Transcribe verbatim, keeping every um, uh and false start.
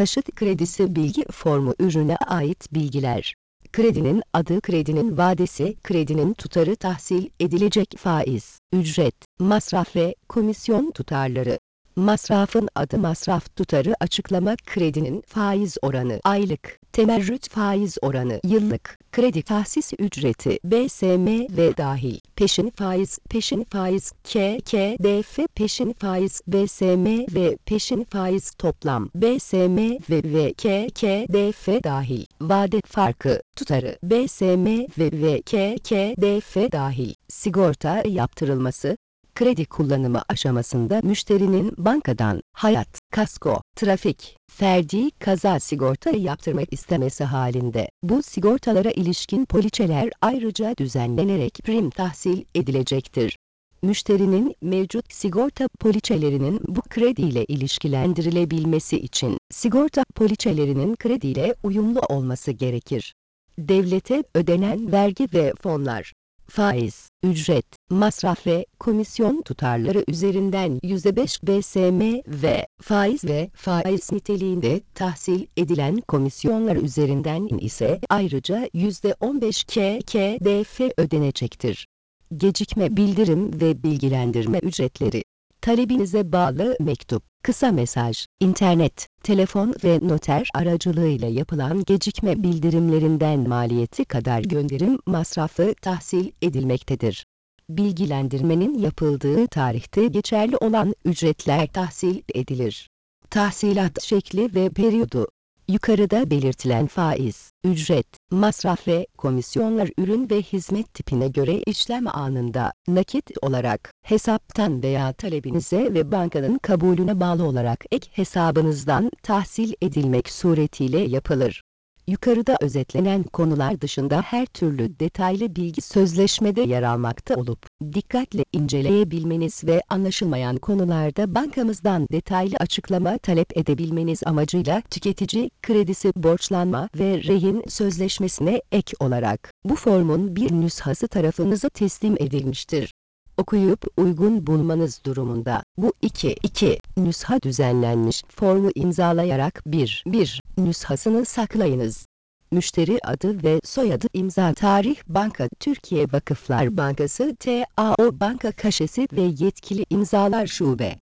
Taşıt kredisi bilgi formu ürüne ait bilgiler. Kredinin adı, kredinin vadesi, kredinin tutarı, tahsil edilecek faiz, ücret, masraf ve komisyon tutarları. Masrafın adı, masraf tutarı, açıklama, kredinin faiz oranı, aylık, temerrüt faiz oranı, yıllık, kredi tahsis ücreti, B S M ve dahil, peşin faiz, peşin faiz, K K D F, peşin faiz, B S M ve peşin faiz, toplam, B S M ve ve K K D F dahil, vade farkı, tutarı, B S M ve ve K K D F dahil, sigorta yaptırılması. Kredi kullanımı aşamasında müşterinin bankadan hayat, kasko, trafik, ferdi kaza sigorta yaptırmak istemesi halinde bu sigortalara ilişkin poliçeler ayrıca düzenlenerek prim tahsil edilecektir. Müşterinin mevcut sigorta poliçelerinin bu krediyle ilişkilendirilebilmesi için sigorta poliçelerinin krediyle uyumlu olması gerekir. Devlete ödenen vergi ve fonlar, faiz, ücret, masraf ve komisyon tutarları üzerinden yüzde beş B S M ve faiz ve faiz niteliğinde tahsil edilen komisyonlar üzerinden ise ayrıca yüzde on beş K K D F ödenecektir. Gecikme bildirim ve bilgilendirme ücretleri. Talebinize bağlı mektup, kısa mesaj, internet, telefon ve noter aracılığıyla yapılan gecikme bildirimlerinden maliyeti kadar gönderim masrafı tahsil edilmektedir. Bilgilendirmenin yapıldığı tarihte geçerli olan ücretler tahsil edilir. Tahsilat şekli ve periyodu. Yukarıda belirtilen faiz, ücret, masraf ve komisyonlar ürün ve hizmet tipine göre işlem anında, nakit olarak, hesaptan veya talebinize ve bankanın kabulüne bağlı olarak ek hesabınızdan tahsil edilmek suretiyle yapılır. Yukarıda özetlenen konular dışında her türlü detaylı bilgi sözleşmede yer almakta olup, dikkatle inceleyebilmeniz ve anlaşılmayan konularda bankamızdan detaylı açıklama talep edebilmeniz amacıyla tüketici kredisi borçlanma ve rehin sözleşmesine ek olarak bu formun bir nüshası tarafınıza teslim edilmiştir. Okuyup uygun bulmanız durumunda bu iki iki nüsha düzenlenmiş formu imzalayarak bir bir nüshasını saklayınız. Müşteri adı ve soyadı, imza tarih, banka Türkiye Vakıflar Bankası T A O Banka Kaşesi ve yetkili imzalar şube.